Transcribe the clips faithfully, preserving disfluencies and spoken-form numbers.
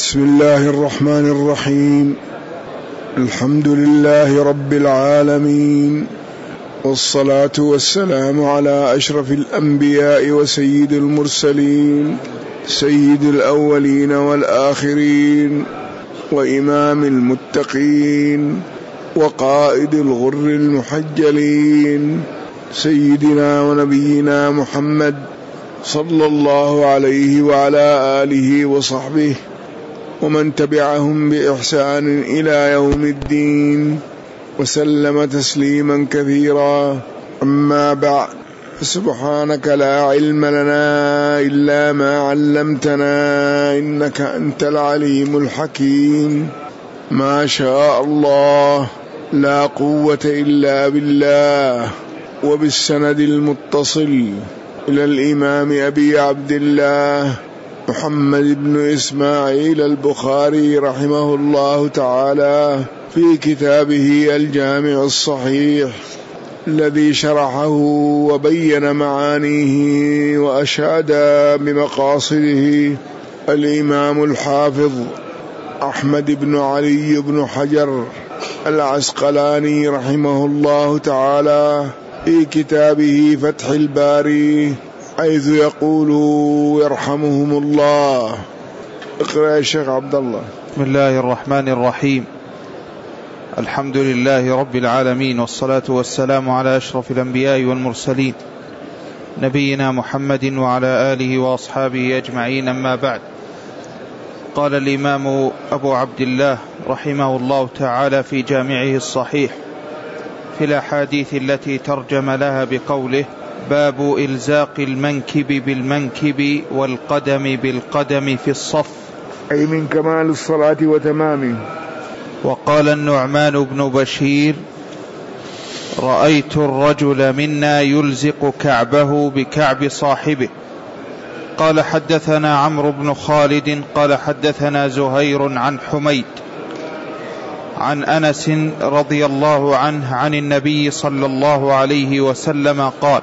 بسم الله الرحمن الرحيم. الحمد لله رب العالمين، والصلاة والسلام على أشرف الأنبياء وسيد المرسلين، سيد الأولين والآخرين، وإمام المتقين، وقائد الغر المحجلين، سيدنا ونبينا محمد صلى الله عليه وعلى آله وصحبه ومن تبعهم بإحسان إلى يوم الدين، وسلم تسليما كثيرا. أما بعد، سبحانك لا علم لنا إلا ما علمتنا إنك أنت العليم الحكيم. ما شاء الله، لا قوة إلا بالله. وبالسند المتصل إلى الإمام أبي عبد الله محمد بن إسماعيل البخاري رحمه الله تعالى في كتابه الجامع الصحيح الذي شرحه وبين معانيه وأشاد بمقاصده الإمام الحافظ أحمد بن علي بن حجر العسقلاني رحمه الله تعالى في كتابه فتح الباري، حيث يقول يرحمهم الله. اقرأ يا شيخ عبد الله. بسم الله الرحمن الرحيم. الحمد لله رب العالمين، والصلاة والسلام على أشرف الأنبياء والمرسلين، نبينا محمد وعلى آله وأصحابه أجمعين. أما بعد، قال الإمام أبو عبد الله رحمه الله تعالى في جامعه الصحيح في الأحاديث التي ترجم لها بقوله: باب إلزاق المنكب بالمنكب والقدم بالقدم في الصف، أي من كمال الصلاة وتمامه. وقال النعمان بن بشير: رأيت الرجل منا يلزق كعبه بكعب صاحبه. قال حدثنا عمرو بن خالد قال حدثنا زهير عن حميد عن أنس رضي الله عنه عن النبي صلى الله عليه وسلم قال: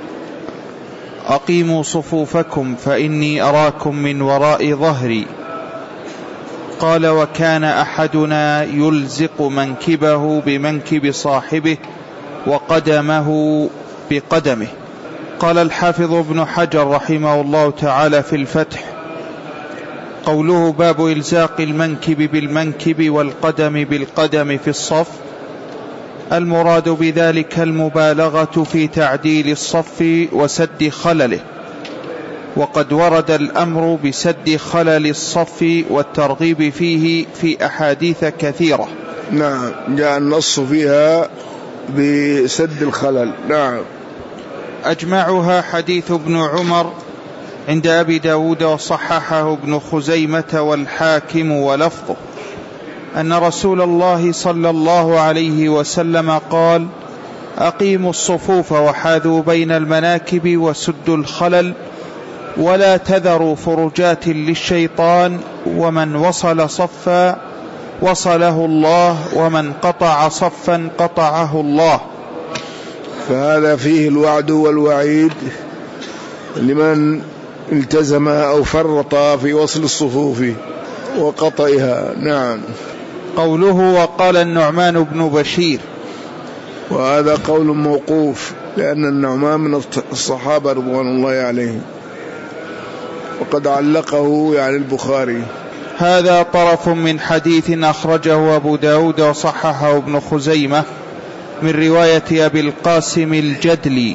أقيموا صفوفكم فإني أراكم من وراء ظهري. قال: وكان أحدنا يلزق منكبه بمنكب صاحبه وقدمه بقدمه. قال الحافظ ابن حجر رحمه الله تعالى في الفتح: قوله باب إلزاق المنكب بالمنكب والقدم بالقدم في الصف، المراد بذلك المبالغة في تعديل الصف وسد خلله، وقد ورد الأمر بسد خلل الصف والترغيب فيه في أحاديث كثيرة. نعم، جاء النص فيها بسد الخلل. نعم. أجمعها حديث ابن عمر عند أبي داود وصححه ابن خزيمة والحاكم ولفظه، أن رسول الله صلى الله عليه وسلم قال: أقيموا الصفوف وحاذوا بين المناكب وسدوا الخلل ولا تذروا فرجات للشيطان، ومن وصل صفا وصله الله، ومن قطع صفا قطعه الله. فهذا فيه الوعد والوعيد لمن التزم أو فرط في وصل الصفوف وقطعها. نعم. قوله وقال النعمان بن بشير، وهذا قول موقوف، لأن النعمان من الصحابة رضوان الله عليهم، وقد علقه يعني البخاري. هذا طرف من حديث أخرجه أبو داود وصححه ابن خزيمة من رواية أبي القاسم الجدلي،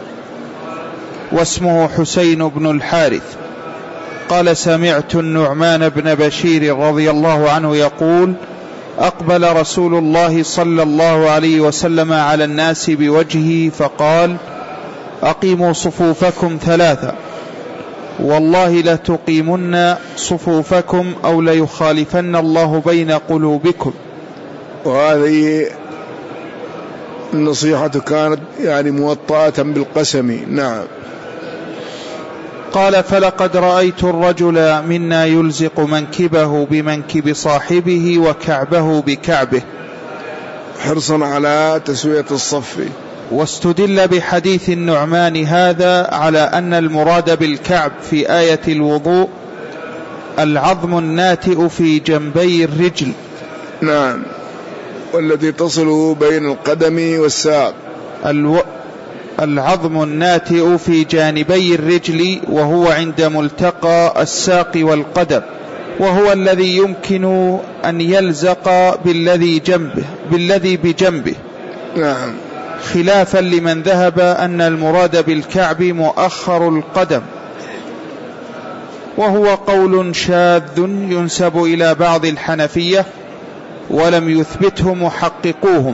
واسمه حسين بن الحارث. قال: سمعت النعمان بن بشير رضي الله عنه يقول: أقبل رسول الله صلى الله عليه وسلم على الناس بوجهه فقال: أقيموا صفوفكم ثلاثة، والله لتقيمن صفوفكم أو ليخالفن الله بين قلوبكم. وهذه النصيحة كانت يعني موطأة بالقسم. نعم. قال: فلقد رأيت الرجل منا يلزق منكبه بمنكب صاحبه وكعبه بكعبه، حرصا على تسوية الصف. واستدل بحديث النعمان هذا على أن المراد بالكعب في آية الوضوء العظم الناتئ في جنبي الرجل. نعم. والذي تصل بين القدم والساق. الو... العظم الناتئ في جانبي الرجل وهو عند ملتقى الساق والقدم، وهو الذي يمكن أن يلزق بالذي جنبه بالذي بجنبه. نعم. خلافا لمن ذهب أن المراد بالكعب مؤخر القدم، وهو قول شاذ ينسب إلى بعض الحنفية ولم يثبته محققوهم،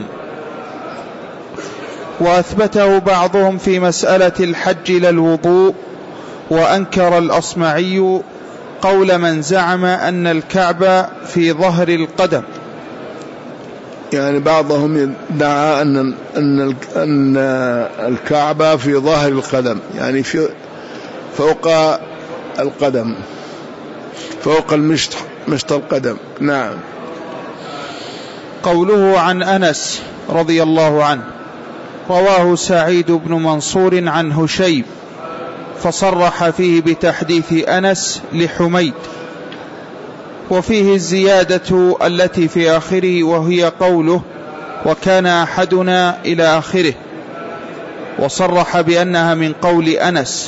وأثبته بعضهم في مسألة الحج للوضوء. وأنكر الأصمعي قول من زعم أن الكعب في ظهر القدم، يعني بعضهم يدعى أن أن أن الكعب في ظهر القدم، يعني في فوق القدم، فوق المشط مشط القدم. نعم. قوله عن أنس رضي الله عنه رواه سعيد بن منصور عن هشيم، فصرح فيه بتحديث أنس لحميد، وفيه الزيادة التي في آخره وهي قوله وكان أحدنا إلى آخره، وصرح بأنها من قول أنس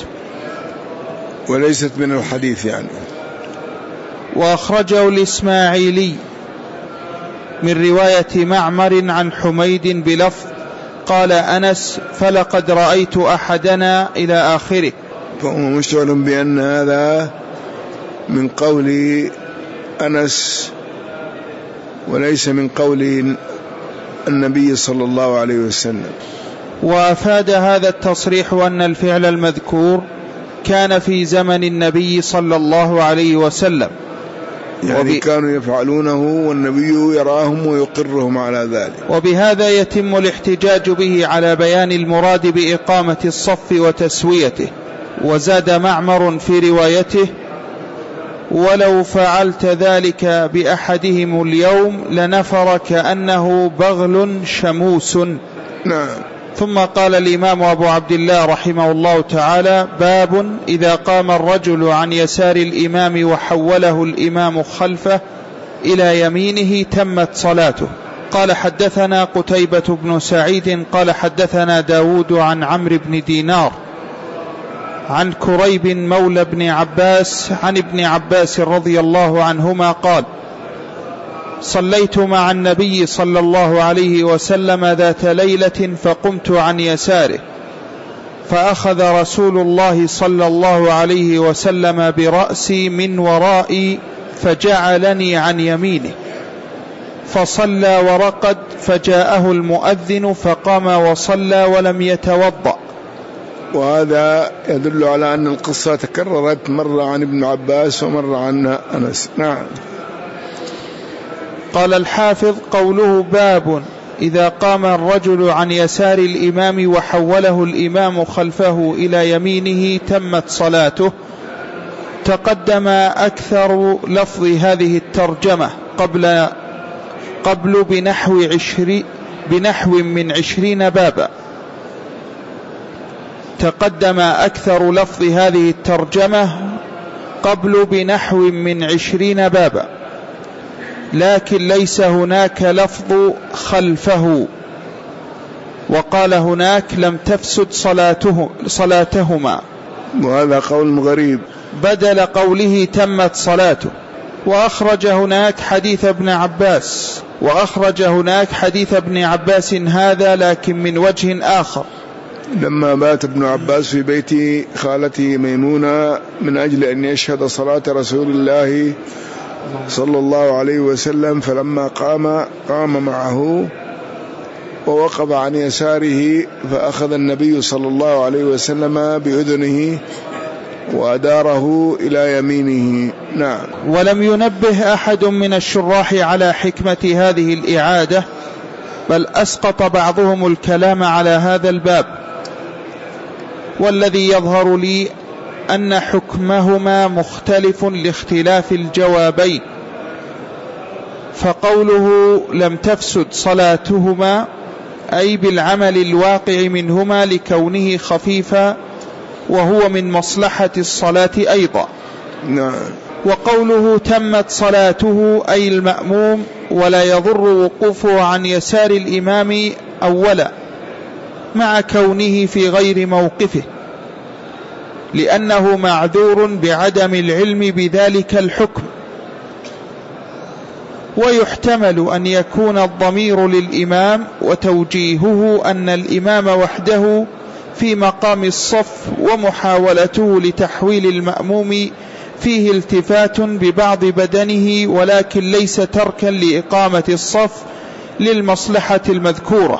وليست من الحديث يعني. وأخرجه الإسماعيلي من رواية معمر عن حميد بلفظ قال أنس فلقد رأيت أحدنا إلى آخره، فهو مشعر بأن هذا من قول أنس وليس من قول النبي صلى الله عليه وسلم. وأفاد هذا التصريح أن الفعل المذكور كان في زمن النبي صلى الله عليه وسلم، يعني وب... كانوا يفعلونه والنبي يراهم ويقرهم على ذلك. وبهذا يتم الاحتجاج به على بيان المراد بإقامة الصف وتسويته. وزاد معمر في روايته ولو فعلت ذلك بأحدهم اليوم لنفر كأنه بغل شموس. نعم. ثم قال الإمام أبو عبد الله رحمه الله تعالى باب إذا قام الرجل عن يسار الإمام وحوله الإمام خلفه إلى يمينه تمت صلاته. قال حدثنا قتيبة بن سعيد قال حدثنا داود عن عمرو بن دينار عن كريب مولى بن عباس عن ابن عباس رضي الله عنهما قال صليت مع النبي صلى الله عليه وسلم ذات ليلة فقمت عن يساره، فأخذ رسول الله صلى الله عليه وسلم برأسي من ورائي فجعلني عن يمينه، فصلى ورقد، فجاءه المؤذن فقام وصلى ولم يتوضأ. وهذا يدل على أن القصة تكررت، مرة عن ابن عباس ومرة عن أنس. نعم. قال الحافظ قوله باب إذا قام الرجل عن يسار الإمام وحوله الإمام خلفه إلى يمينه تمت صلاته، تقدم أكثر لفظ هذه الترجمة قبل قبل بنحو عشرين بنحو من عشرين بابا. تقدم أكثر لفظ هذه الترجمة قبل بنحو من عشرين بابا، لكن ليس هناك لفظ خلفه. وقال هناك لم تفسد صلاته صلاتهما، وهذا قول غريب بدل قوله تمت صلاته. وأخرج هناك حديث ابن عباس وأخرج هناك حديث ابن عباس هذا لكن من وجه آخر. لما بات ابن عباس في بيت خالته ميمونة من أجل أن يشهد صلاة رسول الله صلى الله عليه وسلم، فلما قام قام معه ووقف عن يساره، فأخذ النبي صلى الله عليه وسلم بأذنه وأداره إلى يمينه. نعم. ولم ينبه أحد من الشراح على حكمة هذه الإعادة، بل أسقط بعضهم الكلام على هذا الباب، والذي يظهر لي أن حكمهما مختلف لاختلاف الجوابين. فقوله لم تفسد صلاتهما أي بالعمل الواقع منهما لكونه خفيفا، وهو من مصلحة الصلاة أيضا. نعم. وقوله تمت صلاته أي المأموم ولا يضر وقوفه عن يسار الإمام أولا مع كونه في غير موقفه لأنه معذور بعدم العلم بذلك الحكم. ويحتمل أن يكون الضمير للإمام وتوجيهه أن الإمام وحده في مقام الصف ومحاولته لتحويل المأموم فيه التفات ببعض بدنه ولكن ليس تركا لإقامة الصف للمصلحة المذكورة،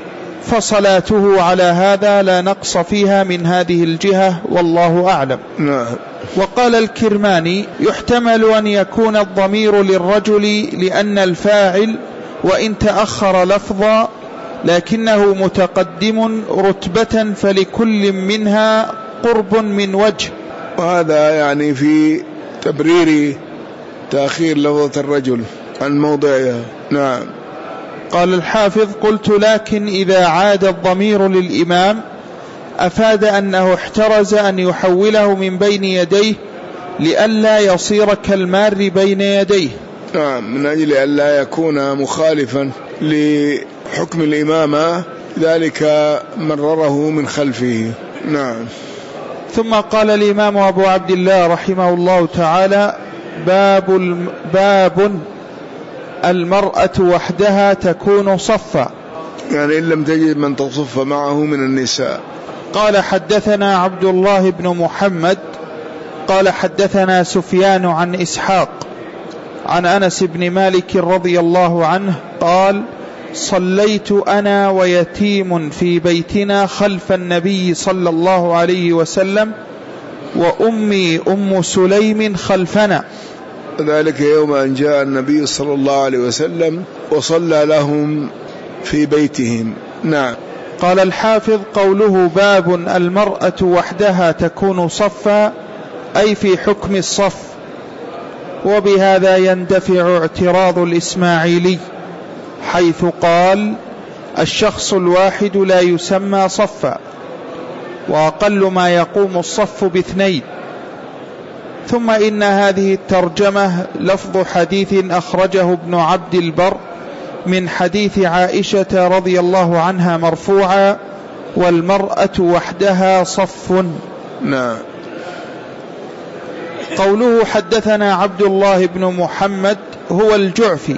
فصلاته على هذا لا نقص فيها من هذه الجهة والله أعلم. نعم. وقال الكرماني يحتمل أن يكون الضمير للرجل لأن الفاعل وإن تأخر لفظا لكنه متقدم رتبة فلكل منها قرب من وجه، وهذا يعني في تبرير تأخير لفظة الرجل عن موضعها. نعم. قال الحافظ قلت لكن إذا عاد الضمير للإمام أفاد أنه احترز أن يحوله من بين يديه لئلا يصير كالمار بين يديه. نعم، من أجل ألا يكون مخالفا لحكم الإمامة ذلك مرره من خلفه. نعم. ثم قال الإمام أبو عبد الله رحمه الله تعالى باب باب المرأة وحدها تكون صفا، يعني إن لم تجد من تصف معه من النساء. قال حدثنا عبد الله بن محمد قال حدثنا سفيان عن إسحاق عن أنس بن مالك رضي الله عنه قال صليت أنا ويتيم في بيتنا خلف النبي صلى الله عليه وسلم وأمي أم سليم خلفنا، ذلك يوم أن جاء النبي صلى الله عليه وسلم وصلى لهم في بيتهم. نعم. قال الحافظ قوله باب المرأة وحدها تكون صفا أي في حكم الصف، وبهذا يندفع اعتراض الإسماعيلي حيث قال الشخص الواحد لا يسمى صفا وأقل ما يقوم الصف باثنين. ثم إن هذه الترجمة لفظ حديث أخرجه ابن عبد البر من حديث عائشة رضي الله عنها مرفوعا والمرأة وحدها صف. نعم. قوله حدثنا عبد الله بن محمد هو الجعفي،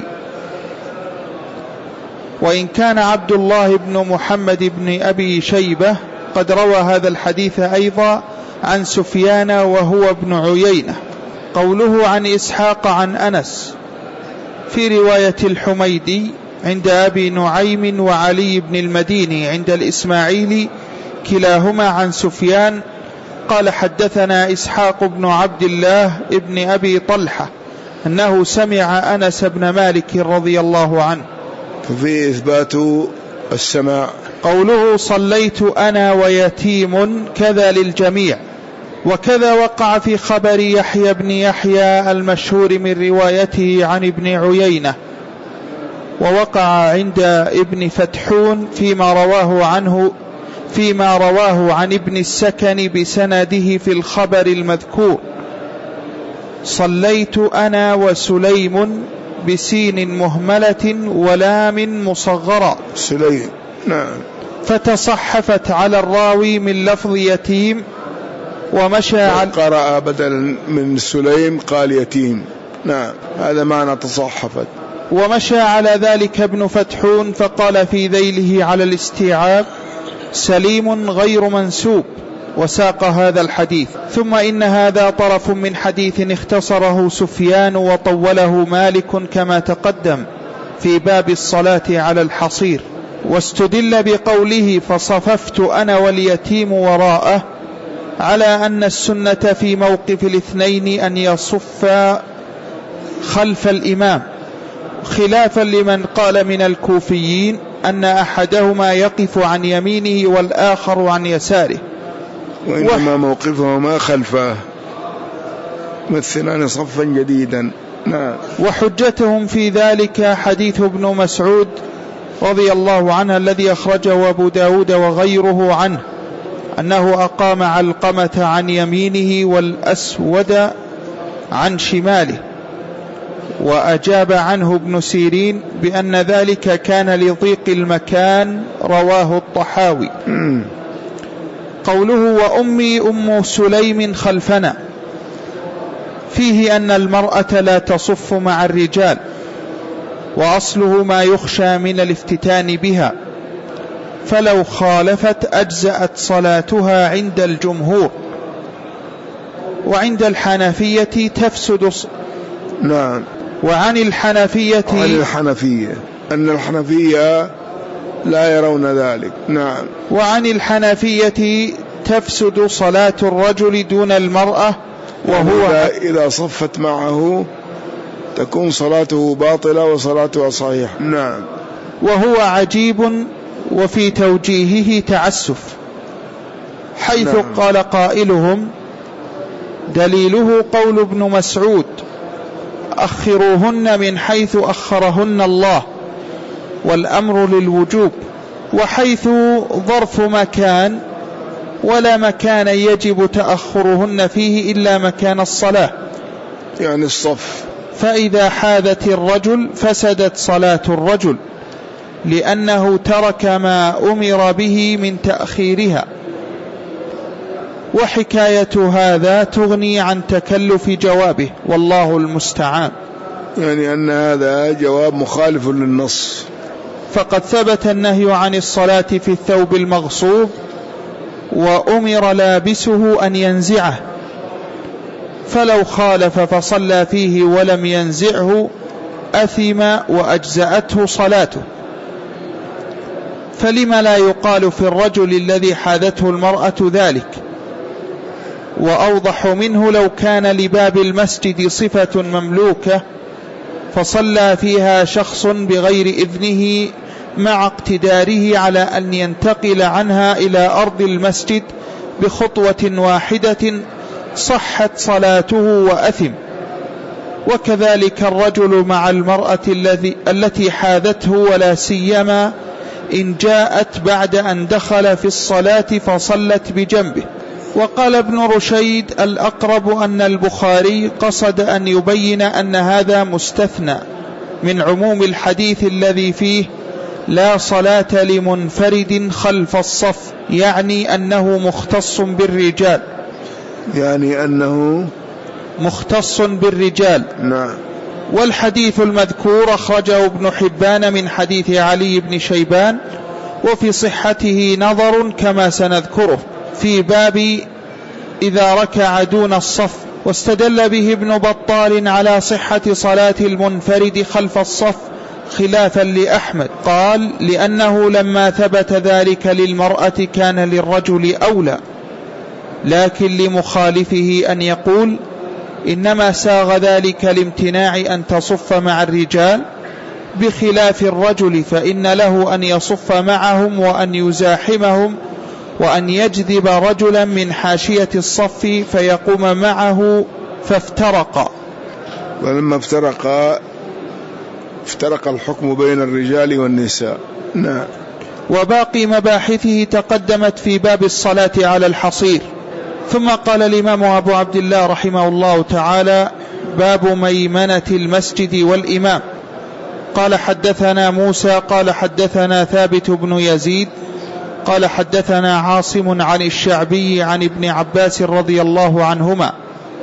وإن كان عبد الله بن محمد بن أبي شيبة قد روى هذا الحديث أيضا عن سفيان وهو ابن عيينة. قوله عن إسحاق عن أنس في رواية الحميدي عند أبي نعيم وعلي بن المديني عند الإسماعيلي كلاهما عن سفيان قال حدثنا إسحاق بن عبد الله ابن أبي طلحة أنه سمع أنس بن مالك رضي الله عنه، في إثبات السماع. قوله صليت أنا ويتيم كذا للجميع، وكذا وقع في خبر يحيى بن يحيى المشهور من روايته عن ابن عيينة، ووقع عند ابن فتحون فيما رواه عنه فيما رواه عن ابن السكن بسنده في الخبر المذكور صليت أنا وسليم بسين مهملة ولام مصغرة سليم. نعم. فتصحفت على الراوي من لفظ يتيم ومشى على قرأ بدلا من سليم قال يتيم. نعم، هذا معنى تصحفت. ومشى على ذلك ابن فتحون فقال في ذيله على الاستيعاب سليم غير منسوب وساق هذا الحديث. ثم إن هذا طرف من حديث اختصره سفيان وطوله مالك كما تقدم في باب الصلاة على الحصير، واستدل بقوله فصففت أنا واليتيم وراءه على أن السنة في موقف الاثنين أن يصفا خلف الإمام، خلافا لمن قال من الكوفيين أن أحدهما يقف عن يمينه والآخر عن يساره، وإنما موقفهما خلفه مثلان صفا جديدا. نعم. وحجتهم في ذلك حديث ابن مسعود رضي الله عنه الذي أخرجه أبو داود وغيره عنه أنه أقام علقمة عن يمينه والأسود عن شماله. وأجاب عنه ابن سيرين بأن ذلك كان لضيق المكان، رواه الطحاوي. قوله وأمي أم سليم خلفنا، فيه أن المرأة لا تصف مع الرجال، وأصله ما يخشى من الافتتان بها، فلو خالفت أجزأت صلاتها عند الجمهور. وعند الحنفية تفسد ص... نعم. وعن الحنفية عن الحنفية أن الحنفية لا يرون ذلك. نعم. وعن الحنفية تفسد صلاة الرجل دون المرأة، وهو إذا, إذا صفت معه تكون صلاته باطلة وصلاتها صحيحة. نعم. وهو عجيب وفي توجيهه تعسف، حيث نعم. قال قائلهم دليله قول ابن مسعود أخروهن من حيث أخرهن الله، والأمر للوجوب، وحيث ظرف مكان ولا مكان يجب تأخرهن فيه إلا مكان الصلاة، يعني الصف. فإذا حاذت الرجل فسدت صلاة الرجل، لأنه ترك ما أمر به من تأخيرها. وحكاية هذا تغني عن تكلف جوابه، والله المستعان. يعني أن هذا جواب مخالف للنص. فقد ثبت النهي عن الصلاة في الثوب المغصوب، وأمر لابسه أن ينزعه، فلو خالف فصلى فيه ولم ينزعه أثم وأجزأته صلاته. فلما لا يقال في الرجل الذي حاذته المرأة ذلك؟ وأوضح منه لو كان لباب المسجد صفة مملوكة فصلى فيها شخص بغير إذنه مع اقتداره على أن ينتقل عنها إلى أرض المسجد بخطوة واحدة، صحت صلاته وأثم. وكذلك الرجل مع المرأة الذي التي حاذته، ولا سيما إن جاءت بعد أن دخل في الصلاة فصلت بجنبه. وقال ابن رشيد الأقرب أن البخاري قصد أن يبين أن هذا مستثنى من عموم الحديث الذي فيه لا صلاة لمنفرد خلف الصف، يعني أنه مختص بالرجال، يعني أنه مختص بالرجال. نعم. والحديث المذكور أخرجه ابن حبان من حديث علي بن شيبان، وفي صحته نظر كما سنذكره في باب إذا ركع دون الصف. واستدل به ابن بطال على صحة صلاة المنفرد خلف الصف خلافا لأحمد، قال لأنه لما ثبت ذلك للمرأة كان للرجل أولى، لكن لمخالفه أن يقول إنما ساغ ذلك لامتناع أن تصف مع الرجال، بخلاف الرجل فإن له أن يصف معهم وأن يزاحمهم، وأن يجذب رجلا من حاشية الصف فيقوم معه، فافترقا. ولما افترقا افترق الحكم بين الرجال والنساء. نعم. وباقي مباحثه تقدمت في باب الصلاة على الحصير. ثم قال الإمام أبو عبد الله رحمه الله تعالى باب ميمنة المسجد والإمام. قال حدثنا موسى قال حدثنا ثابت بن يزيد قال حدثنا عاصم عن الشعبي عن ابن عباس رضي الله عنهما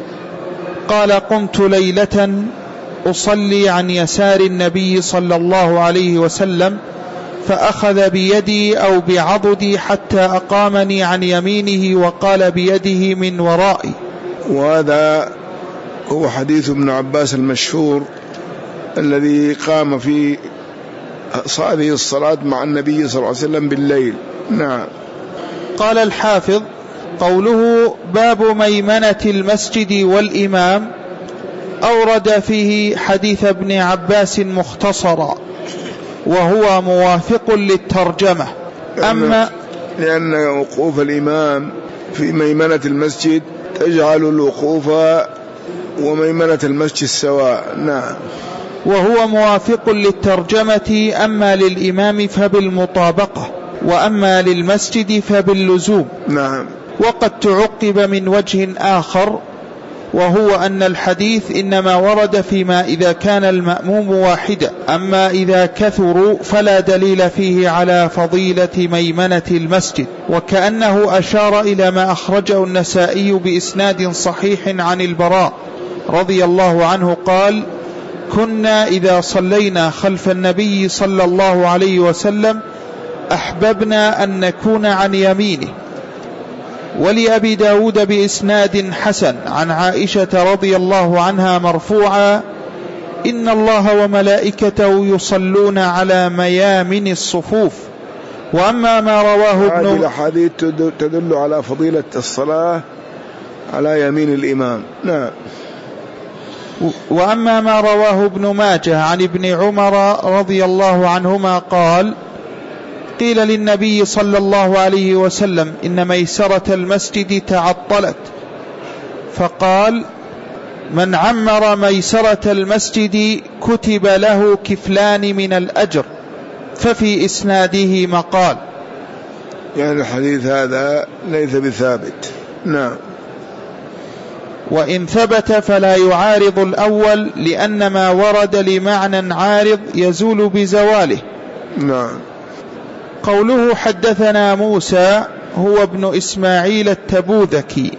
قال قمت ليلة أصلي عن يسار النبي صلى الله عليه وسلم، فأخذ بيدي أو بعضدي حتى أقامني عن يمينه وقال بيده من ورائي. وهذا هو حديث ابن عباس المشهور الذي قام في هذه الصلاة مع النبي صلى الله عليه وسلم بالليل. نعم. قال الحافظ قوله باب ميمنة المسجد والإمام أورد فيه حديث ابن عباس مختصرا، وهو موافق للترجمة. أما لأن وقوف الإمام في ميمنة المسجد تجعل الوقوف وميمنة المسجد سواء. نعم. وهو موافق للترجمة، أما للإمام فبالمطابقة، وأما للمسجد فباللزوم. نعم. وقد تعقب من وجه آخر وهو أن الحديث إنما ورد فيما إذا كان المأموم واحدا، أما إذا كثروا فلا دليل فيه على فضيلة ميمنة المسجد. وكأنه أشار إلى ما أخرجه النسائي بإسناد صحيح عن البراء رضي الله عنه قال: كنا إذا صلينا خلف النبي صلى الله عليه وسلم أحببنا أن نكون عن يمينه. ولأبي داود بإسناد حسن عن عائشة رضي الله عنها مرفوعا: إن الله وملائكته يصلون على ميامن الصفوف. وأما ما رواه ابن هذه الأحاديث تدل على فضيلة الصلاة على يمين الإمام. نعم. وأما ما رواه ابن ماجه عن ابن عمر رضي الله عنهما قال: قيل للنبي صلى الله عليه وسلم إن ميسرة المسجد تعطلت، فقال: من عمر ميسرة المسجد كتب له كفلان من الأجر. ففي إسناده مقال. يعني الحديث هذا ليس بثابت. نعم. وإن ثبت فلا يعارض الأول، لأن ما ورد لمعنى عارض يزول بزواله. نعم. قوله حدثنا موسى هو ابن إسماعيل التبوذكي،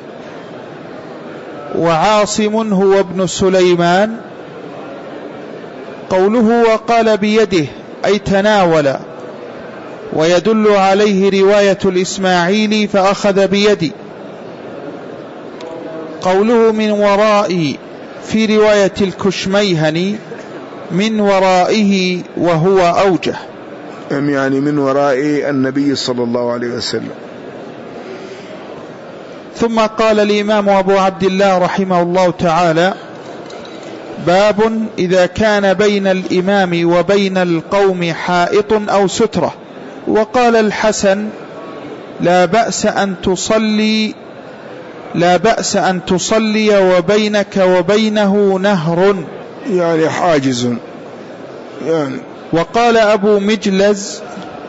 وعاصم هو ابن سليمان. قوله وقال بيده أي تناول، ويدل عليه رواية الإسماعيلي فأخذ بيدي. قوله من ورائي في رواية الكشميهني من ورائه وهو أوجه، يعني من وراء النبي صلى الله عليه وسلم. ثم قال الإمام أبو عبد الله رحمه الله تعالى: باب إذا كان بين الإمام وبين القوم حائط أو سترة. وقال الحسن: لا بأس أن تصلي لا بأس أن تصلي وبينك وبينه نهر، يعني حاجز يعني. وقال أبو مجلز: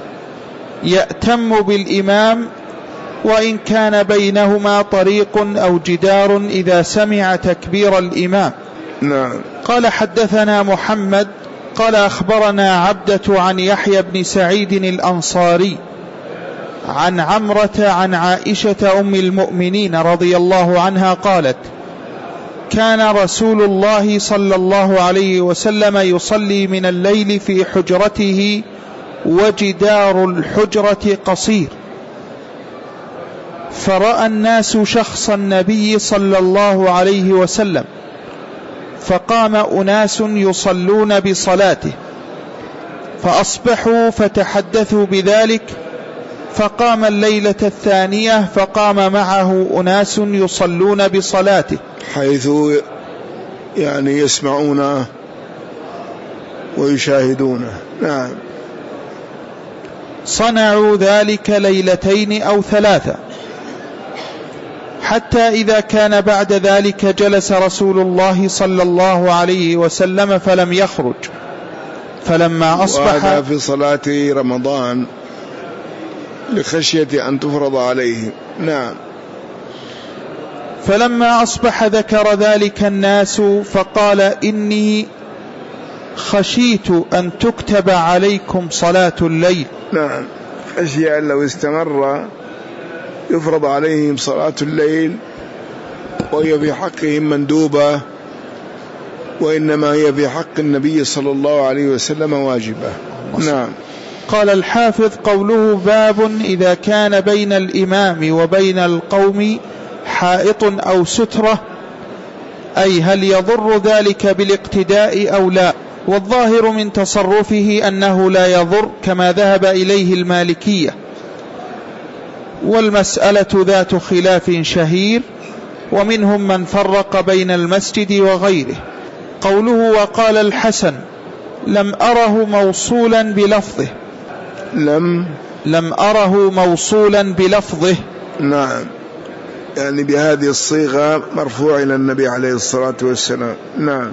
يأتم بالإمام وإن كان بينهما طريق أو جدار إذا سمع تكبير الإمام. نعم. قال حدثنا محمد قال أخبرنا عبدة عن يحيى بن سعيد الأنصاري عن عمرة عن عائشة أم المؤمنين رضي الله عنها قالت: كان رسول الله صلى الله عليه وسلم يصلي من الليل في حجرته وجدار الحجرة قصير، فرأى الناس شخص النبي صلى الله عليه وسلم، فقام أناس يصلون بصلاته، فأصبحوا فتحدثوا بذلك، فقام الليلة الثانية فقام معه أناس يصلون بصلاته، حيث يعني يسمعونه ويشاهدونه. نعم. صنعوا ذلك ليلتين أو ثلاثة، حتى إذا كان بعد ذلك جلس رسول الله صلى الله عليه وسلم فلم يخرج، فلما أصبح وهذا في صلاة رمضان لخشية أن تفرض عليه. نعم. فلما أصبح ذكر ذلك الناس فقال: إني خشيت أن تكتب عليكم صلاة الليل. نعم. خشية أن لو استمر يفرض عليهم صلاة الليل، وهي في حقهم مندوبة، وإنما هي في حق النبي صلى الله عليه وسلم واجبة. نعم. قال الحافظ: قوله باب إذا كان بين الإمام وبين القوم حائط أو سترة، أي هل يضر ذلك بالاقتداء أو لا؟ والظاهر من تصرفه أنه لا يضر، كما ذهب إليه المالكية، والمسألة ذات خلاف شهير، ومنهم من فرق بين المسجد وغيره. قوله وقال الحسن لم أره موصولا بلفظه، لم لم أره موصولا بلفظه. نعم، يعني بهذه الصيغة مرفوع إلى النبي عليه الصلاة والسلام. نعم.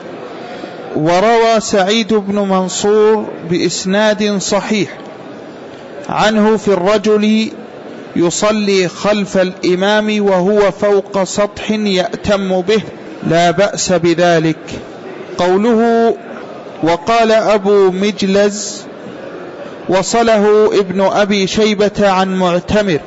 وروى سعيد بن منصور بإسناد صحيح عنه في الرجل يصلي خلف الإمام وهو فوق سطح يأتم به لا بأس بذلك. قوله وقال أبو مجلز وصله ابن أبي شيبة عن معتمر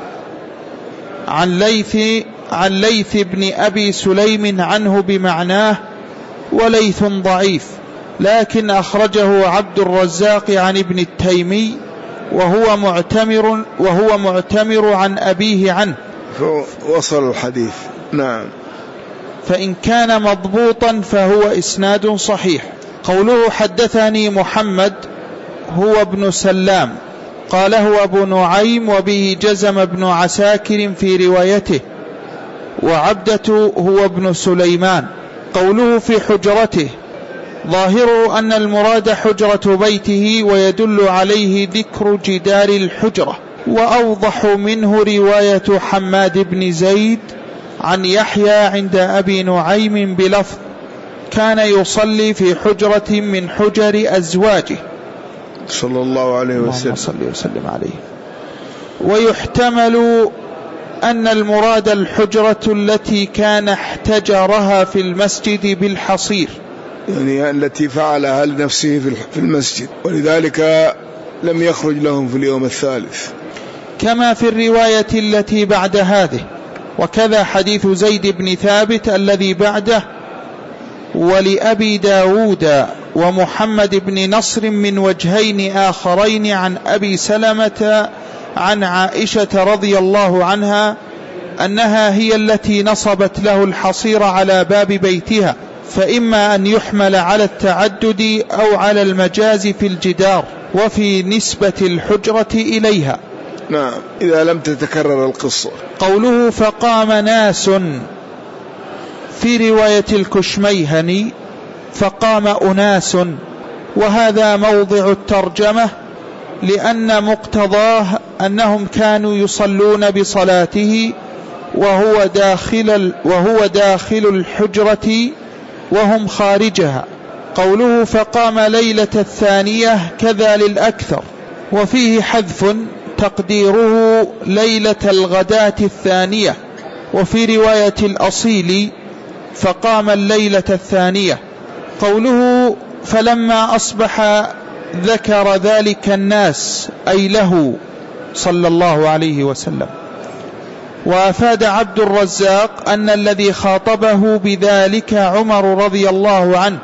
عن ليث عن ليث بن أبي سليم عنه بمعناه، وليث ضعيف، لكن أخرجه عبد الرزاق عن ابن التيمي وهو معتمر وهو معتمر عن أبيه عنه، وصل الحديث. نعم. فإن كان مضبوطا فهو إسناد صحيح. قوله حدثني محمد هو ابن سلام قاله أبو نعيم وبه جزم ابن عساكر في روايته، وعبدة هو ابن سليمان. قوله في حجرته ظاهره أن المراد حجرة بيته، ويدل عليه ذكر جدار الحجرة. وأوضح منه رواية حماد بن زيد عن يحيى عند أبي نعيم بلفظ كان يصلي في حجرة من حجر أزواجه صلى الله عليه وسلم. صلى وسلم عليه. ويحتمل أن المراد الحجرة التي كان احتجرها في المسجد بالحصير، يعني التي فعلها لنفسه في المسجد، ولذلك لم يخرج لهم في اليوم الثالث، كما في الرواية التي بعد هذه. وكذا حديث زيد بن ثابت الذي بعده ولأبي داود ومحمد بن نصر من وجهين آخرين عن أبي سلمة عن عائشة رضي الله عنها أنها هي التي نصبت له الحصير على باب بيتها، فإما أن يحمل على التعدد أو على المجاز في الجدار وفي نسبة الحجرة إليها. نعم، إذا لم تتكرر القصة. قوله فقام ناس في رواية الكشميهني فقام أناس، وهذا موضع الترجمة لأن مقتضاه أنهم كانوا يصلون بصلاته وهو داخل, وهو داخل الحجرة وهم خارجها. قوله فقام ليلة الثانية كذا للأكثر، وفيه حذف تقديره ليلة الغداة الثانية، وفي رواية الأصيل فقام الليلة الثانية. قوله فلما أصبح ذكر ذلك الناس أي له صلى الله عليه وسلم. وأفاد عبد الرزاق أن الذي خاطبه بذلك عمر رضي الله عنه،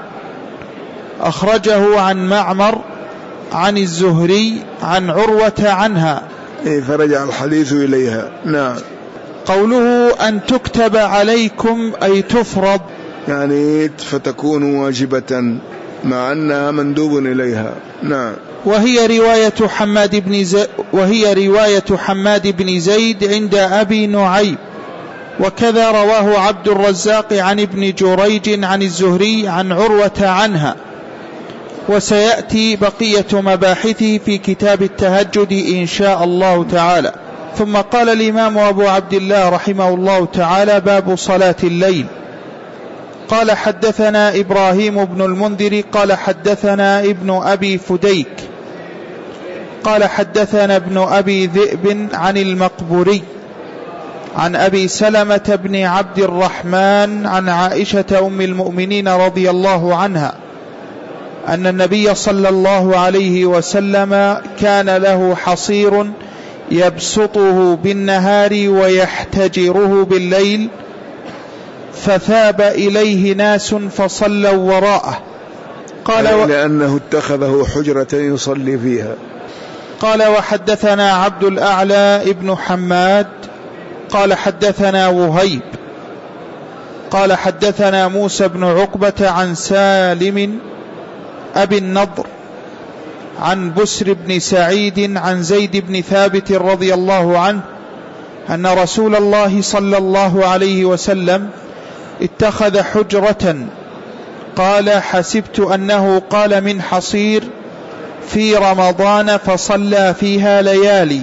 أخرجه عن معمر عن الزهري عن عروة عنها، فرجع الحديث إليها. نعم. قوله أن تكتب عليكم أي تفرض، يعني فتكون واجبة مع أنها مندوب إليها. نعم. وهي رواية حماد بن زيد وهي رواية حماد بن زيد عند أبي نعيم، وكذا رواه عبد الرزاق عن ابن جريج عن الزهري عن عروة عنها. وسيأتي بقية مباحثه في كتاب التهجد إن شاء الله تعالى. ثم قال الإمام أبو عبد الله رحمه الله تعالى باب صلاة الليل. قال حدثنا إبراهيم بن المنذر قال حدثنا ابن أبي فديك قال حدثنا ابن أبي ذئب عن المقبوري عن أبي سلمة بن عبد الرحمن عن عائشة أم المؤمنين رضي الله عنها أن النبي صلى الله عليه وسلم كان له حصير يبسطه بالنهار ويحتجره بالليل، فثاب إليه ناس فصلوا وراءه. قال و... لأنه اتخذه حجرة يصلي فيها. قال وحدثنا عبد الأعلى ابن حماد قال حدثنا وهيب قال حدثنا موسى بن عقبة عن سالم أبي النضر عن بسر بن سعيد عن زيد بن ثابت رضي الله عنه أن رسول الله صلى الله عليه وسلم اتخذ حجرة، قال حسبت أنه قال من حصير في رمضان فصلى فيها ليالي،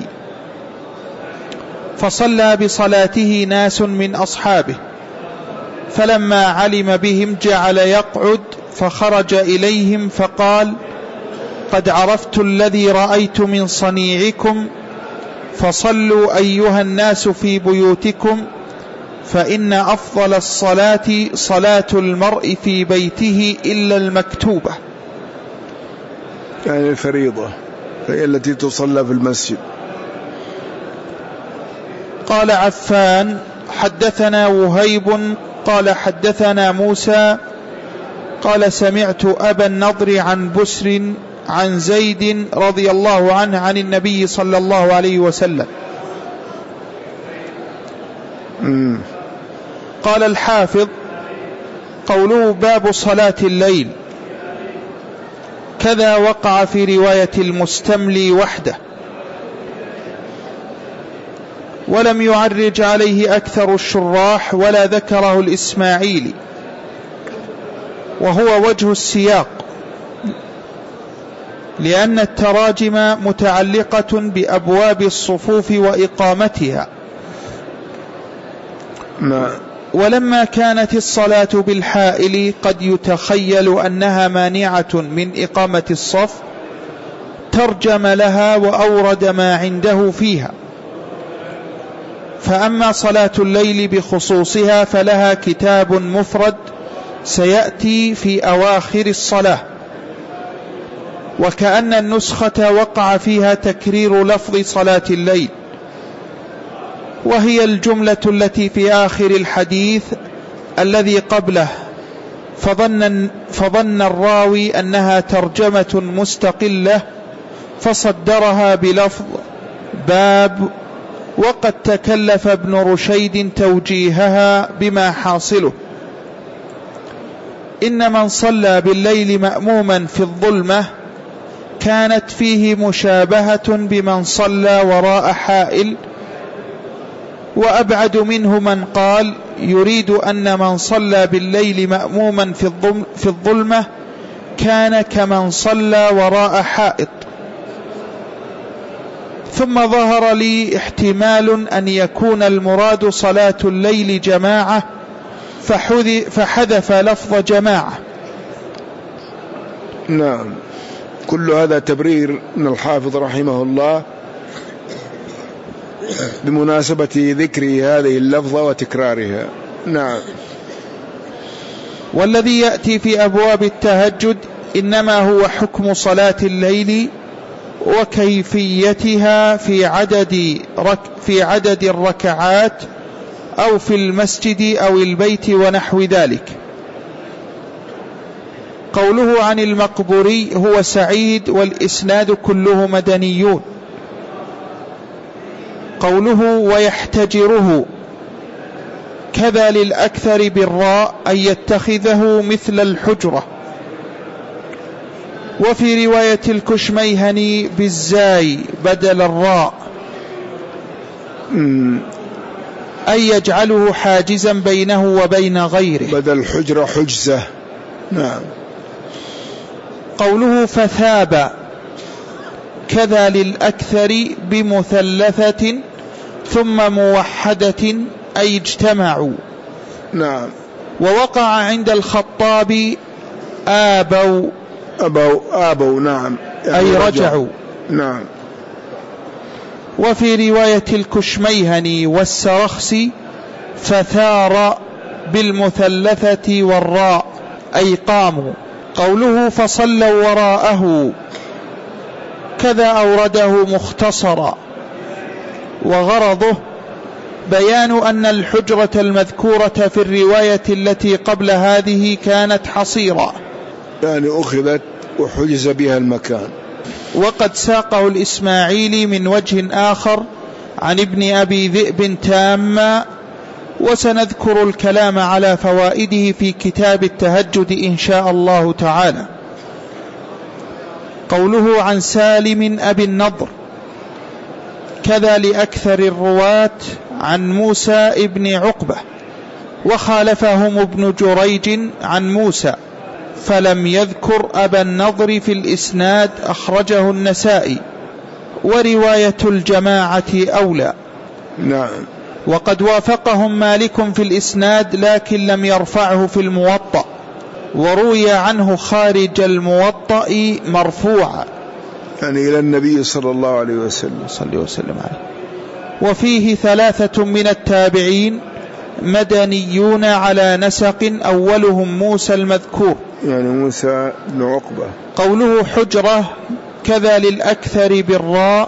فصلى بصلاته ناس من أصحابه، فلما علم بهم جعل يقعد فخرج إليهم فقال قد عرفت الذي رأيت من صنيعكم فصلوا أيها الناس في بيوتكم فإن أفضل الصلاة صلاة المرء في بيته إلا المكتوبة، يعني الفريضة هي التي تصلى في المسجد. قال عفان حدثنا وهيب قال حدثنا موسى قال سمعت أبا النضر عن بسر عن زيد رضي الله عنه عن النبي صلى الله عليه وسلم. مم. قال الحافظ قوله باب صلاة الليل كذا وقع في رواية المستملي وحده، ولم يعرج عليه أكثر الشراح ولا ذكره الإسماعيلي، وهو وجه السياق، لأن التراجم متعلقة بأبواب الصفوف وإقامتها. ما ولما كانت الصلاة بالحائل قد يتخيل أنها مانعة من إقامة الصف ترجم لها وأورد ما عنده فيها. فأما صلاة الليل بخصوصها فلها كتاب مفرد سيأتي في أواخر الصلاة، وكأن النسخة وقع فيها تكرير لفظ صلاة الليل، وهي الجملة التي في آخر الحديث الذي قبله، فظن, فظن الراوي أنها ترجمة مستقلة فصدرها بلفظ باب، وقد تكلف ابن رشيد توجيهها بما حاصله إن من صلى بالليل مأموما في الظلمة كانت فيه مشابهة بمن صلى وراء حائل، وأبعد منه من قال يريد أن من صلى بالليل مأموما في الظلمة كان كمن صلى وراء حائط. ثم ظهر لي احتمال أن يكون المراد صلاة الليل جماعة فحذف لفظ جماعة. نعم، كل هذا تبرير من الحافظ رحمه الله بمناسبة ذكر هذه اللفظة وتكرارها. نعم. والذي يأتي في أبواب التهجد إنما هو حكم صلاة الليل وكيفيتها في عدد, رك في عدد الركعات أو في المسجد أو البيت ونحو ذلك. قوله عن المقبوري هو سعيد والإسناد كله مدنيون. قوله ويحتجره كذا للأكثر بالراء أن يتخذه مثل الحجرة. وفي رواية الكشميهني بالزاي بدل الراء أن يجعله حاجزا بينه وبين غيره بدل الحجرة حجزة. نعم. قوله فثاب كذا للأكثر بمثلثة ثم موحدة أي اجتمعوا. نعم. ووقع عند الخطاب آبوا أبوا آبوا نعم يعني أي رجعوا, رجعوا. نعم. وفي رواية الكشميهني والسرخسي فثار بالمثلثة والراء أي قاموا. قوله فصلوا وراءه كذا أورده مختصرا، وغرضه بيان أن الحجرة المذكورة في الرواية التي قبل هذه كانت حصيرا، يعني أخذت وحجز بها المكان. وقد ساقه الإسماعيلي من وجه آخر عن ابن أبي ذئب تاما، وسنذكر الكلام على فوائده في كتاب التهجد إن شاء الله تعالى. قوله عن سالم أبي النضر كذا لأكثر الرواة عن موسى ابن عقبة، وخالفهم ابن جريج عن موسى فلم يذكر أبا النضر في الإسناد، أخرجه النسائي، ورواية الجماعة أولى. نعم. وقد وافقهم مالك في الإسناد لكن لم يرفعه في الموطأ، وروي عنه خارج الموطأ مرفوعا، يعني إلى النبي صلى الله عليه وسلم صلى وسلم عليه. وفيه ثلاثة من التابعين مدنيون على نسق أولهم موسى المذكور، يعني موسى بن عقبة. قوله حجرة كذا للأكثر بالراء،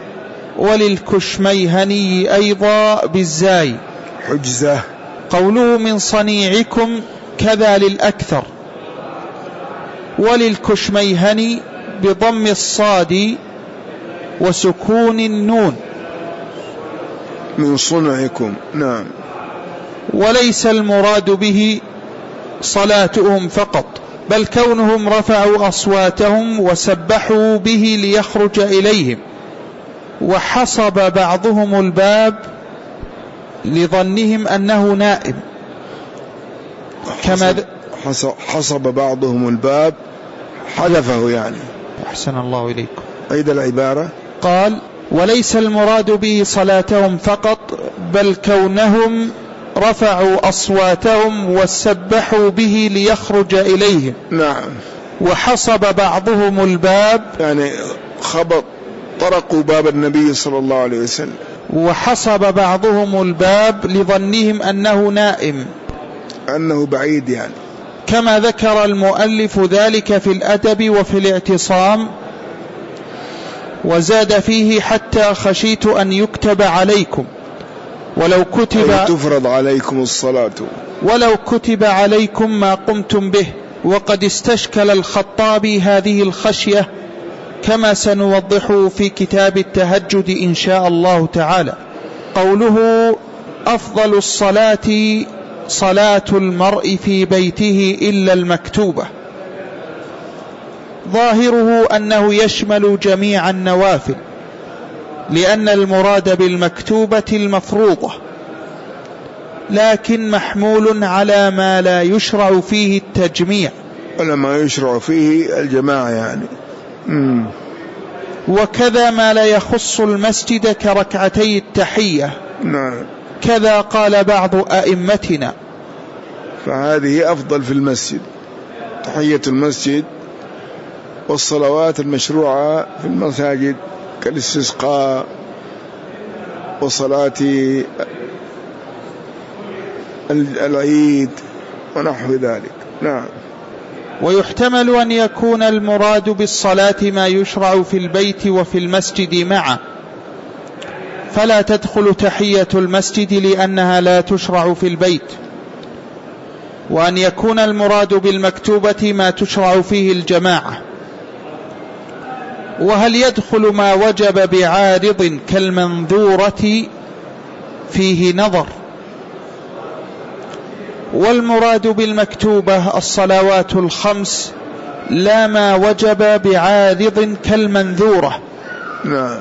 وللكشميهني أيضا بالزاي حجزة. قوله من صنيعكم كذا للأكثر، وللكشميهني بضم الصاد وسكون النون من صنعكم. نعم. وليس المراد به صلاتهم فقط، بل كونهم رفعوا أصواتهم وسبحوا به ليخرج إليهم، وحصب بعضهم الباب لظنهم أنه نائم. كما حصب, حصب بعضهم الباب، حذفه يعني. أحسن الله إليكم. أيضا العبارة قال وليس المراد به صلاتهم فقط، بل كونهم رفعوا أصواتهم وسبحوا به ليخرج إليهم. نعم. وحصب بعضهم الباب، يعني خبط طرقوا باب النبي صلى الله عليه وسلم. وحصب بعضهم الباب لظنهم أنه نائم، أنه بعيد يعني. كما ذكر المؤلف ذلك في الأدب وفي الاعتصام، وزاد فيه حتى خشيت أن يكتب عليكم ولو كتب أي تفرض عليكم الصلاة ولو كتب عليكم ما قمتم به. وقد استشكل الخطابي هذه الخشية كما سنوضحه في كتاب التهجد إن شاء الله تعالى. قوله أفضل الصلاة صلاة المرء في بيته إلا المكتوبة، ظاهره أنه يشمل جميع النوافل، لأن المراد بالمكتوبة المفروضة، لكن محمول على ما لا يشرع فيه التجميع، ولا ما يشرع فيه الجماعة يعني. مم. وكذا ما لا يخص المسجد كركعتي التحية. نعم. كذا قال بعض أئمتنا. فهذه أفضل في المسجد، تحية المسجد والصلوات المشروعة في المساجد كالاستسقاء وصلاة العيد ونحو ذلك. نعم. ويحتمل أن يكون المراد بالصلاة ما يشرع في البيت وفي المسجد معا، فلا تدخل تحية المسجد لأنها لا تشرع في البيت، وأن يكون المراد بالمكتوبة ما تشرع فيه الجماعة. وهل يدخل ما وجب بعارض كالمنذورة فيه نظر، والمراد بالمكتوبة الصلوات الخمس لا ما وجب بعارض كالمنذورة. نعم.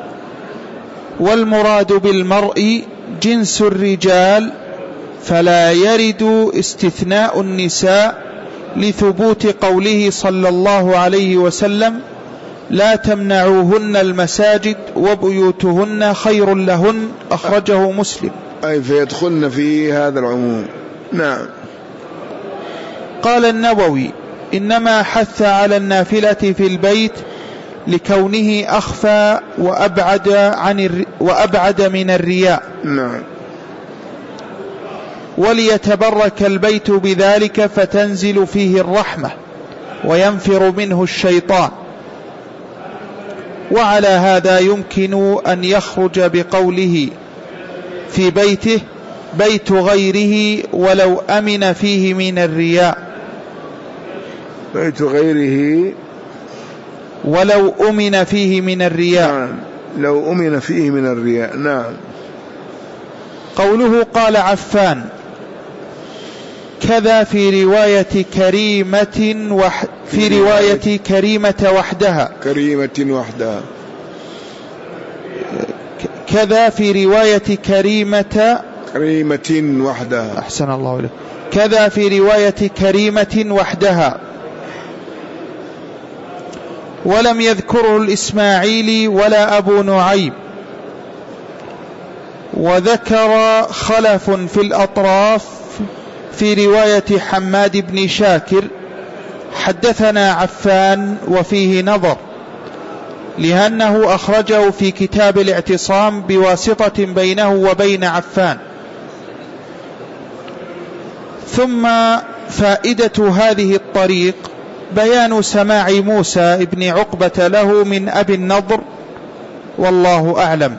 والمراد بالمرء جنس الرجال، فلا يرد استثناء النساء لثبوت قوله صلى الله عليه وسلم لا تمنعوهن المساجد وبيوتهن خير لهن، أخرجه مسلم. أي فيدخلن في هذا العموم. نعم. قال النووي إنما حث على النافلة في البيت لكونه أخفى وأبعد, عن الر... وأبعد من الرياء. نعم. وليتبرك البيت بذلك فتنزل فيه الرحمة وينفر منه الشيطان. وعلى هذا يمكن أن يخرج بقوله في بيته بيت غيره ولو أمن فيه من الرياء. بيت غيره ولو أمن فيه من الرياء. نعم. لو أمن فيه من الرياء. نعم. قوله قال عفان كذا في رواية كريمة وح في رواية كريمة وحدها. كريمة وحدها. كذا في رواية كريمة كريمة وحدها. أحسن الله إليك. كذا في رواية كريمة وحدها. ولم يذكره الإسماعيلي ولا أبو نعيم. وذكر خلف في الأطراف في رواية حماد بن شاكر حدثنا عفان وفيه نظر، لأنه أخرجه في كتاب الاعتصام بواسطة بينه وبين عفان. ثم فائدة هذه الطريق بيان سماع موسى ابن عقبة له من أبي النضر، والله أعلم.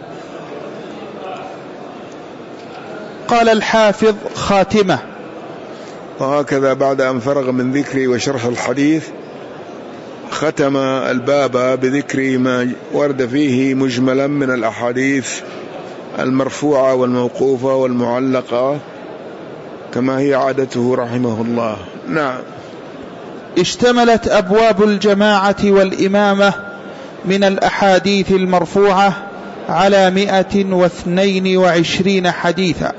قال الحافظ خاتمة. وهكذا بعد أن فرغ من ذكر وشرح الحديث ختم الباب بذكر ما ورد فيه مجملا من الأحاديث المرفوعة والموقوفة والمعلقة كما هي عادته رحمه الله. نعم. اشتملت أبواب الجماعة والإمامة من الأحاديث المرفوعة على مئة واثنين وعشرين حديثا،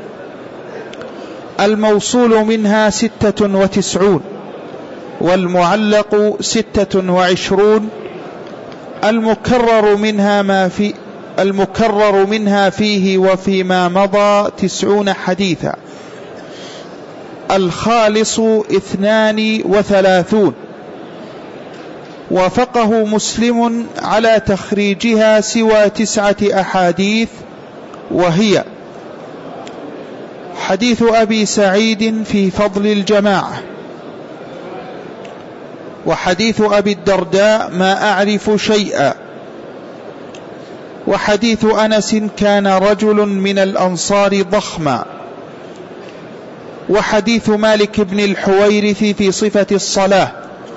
الموصول منها ستة وتسعون، والمعلق ستة وعشرون، المكرر منها ما في المكرر منها فيه وفيما مضى تسعون حديثا، الخالص اثنان وثلاثون. وافقه مسلم على تخريجها سوى تسعة أحاديث، وهي حديث أبي سعيد في فضل الجماعة، وحديث أبي الدرداء ما أعرف شيئا، وحديث أنس كان رجل من الأنصار ضخما، وحديث مالك بن الحويرث في صفة الصلاة،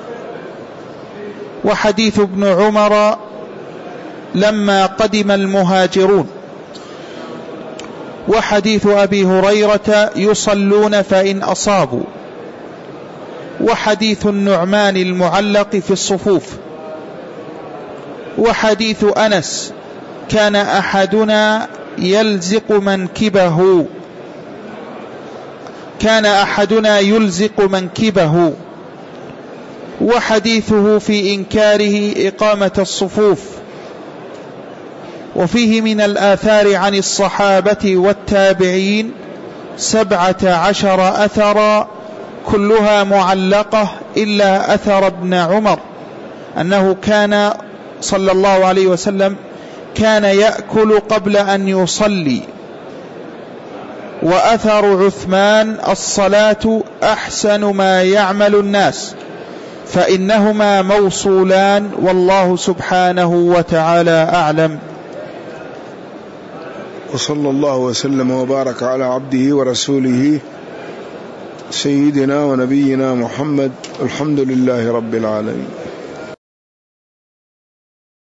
وحديث ابن عمر لما قدم المهاجرون، وحديث أبي هريرة يصلون فإن أصابوا، وحديث النعمان المعلق في الصفوف، وحديث أنس كان أحدنا يلزق منكبه كان أحدنا يلزق منكبه وحديثه في إنكاره إقامة الصفوف. وفيه من الآثار عن الصحابة والتابعين سبعة عشر أثرا كلها معلقة إلا أثر ابن عمر أنه كان صلى الله عليه وسلم كان يأكل قبل أن يصلي، وأثر عثمان الصلاة أحسن ما يعمل الناس، فإنهما موصولان، والله سبحانه وتعالى أعلم. وصلى الله وسلم وبارك على عبده ورسوله سيدنا ونبينا محمد، الحمد لله رب العالمين.